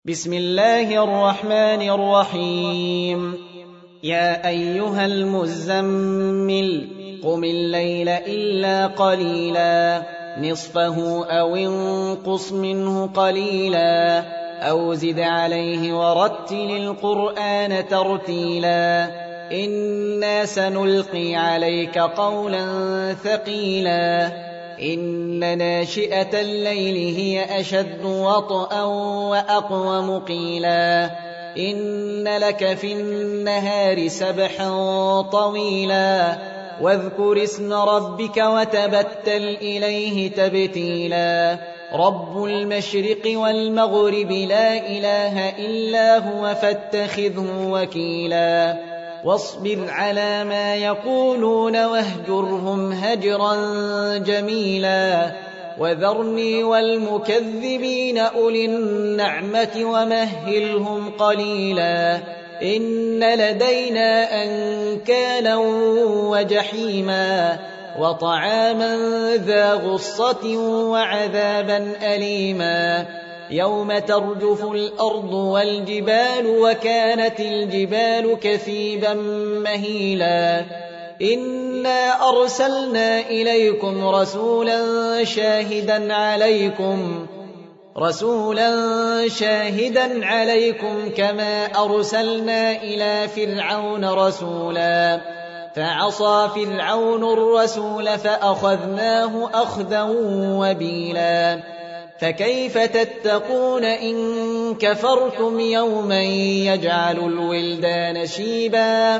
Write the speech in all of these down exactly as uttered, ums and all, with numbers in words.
بسم الله الرحمن الرحيم يا أيها المزمل قم الليل إلا قليلا نصفه أو انقص منه قليلا أو زد عليه ورتل القرآن ترتيلا إنا سنلقي عليك قولا ثقيلا إن ناشئة الليل هي أشد وطئا وأقوم قيلا إن لك في النهار سبحا طويلا واذكر اسم ربك وتبتل إليه تبتيلا رب المشرق والمغرب لا إله إلا هو فاتخذه وكيلا واصبر على ما يقولون واهجرهم هجرا جميلا وذرني والمكذبين أولي النعمة ومهلهم قليلا إن لدينا أنكالا وجحيما وطعاما ذا غصة وعذابا أليما يوم ترجف الأرض والجبال وكانت الجبال كثيبا مهيلا إنا أرسلنا إليكم رسولا شاهدا عليكم رسولا شاهدا عليكم كما أرسلنا إلى فرعون رسولا فعصى فرعون الرسول فأخذناه أخذا وبيلا فكيف تتقون إن كفرتم يوما يجعل الولدان شيبا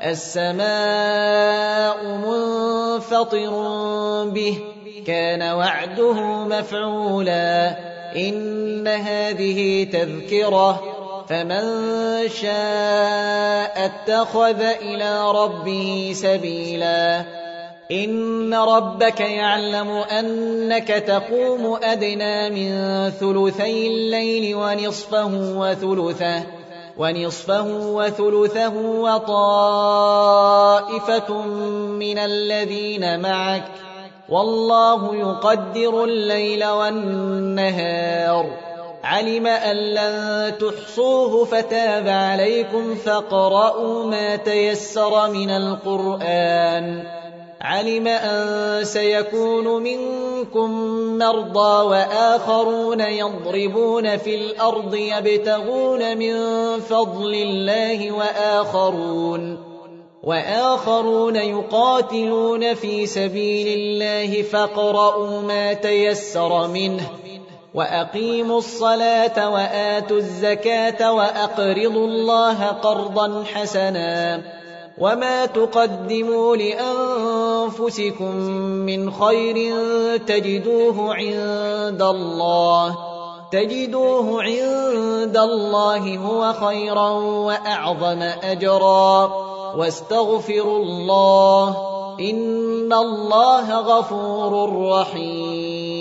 السماء منفطر به كان وعده مفعولا إن هذه تذكرة فمن شاء اتخذ إلى ربه سبيلا إن ربك يعلم أنك تقوم أدنى من ثلثي الليل ونصفه وثلثه ونصفه وثلثه وطائفة من الذين معك والله يقدر الليل والنهار علم أن لن تحصوه فتاب عليكم فاقرؤوا ما تيسر من القرآن علم أن سيكون منكم مرضى وآخرون يضربون في الأرض يبتغون من فضل الله وآخرون وآخرون يقاتلون في سبيل الله فاقرؤوا ما تيسر منه وأقيموا الصلاة وآتوا الزكاة وأقرضوا الله قرضا حسنا وما تقدموا لأنفسكم من خير تجدوه عند الله تجدوه عند الله هو خيرا وأعظم أجرا واستغفروا الله إن الله غفور رحيم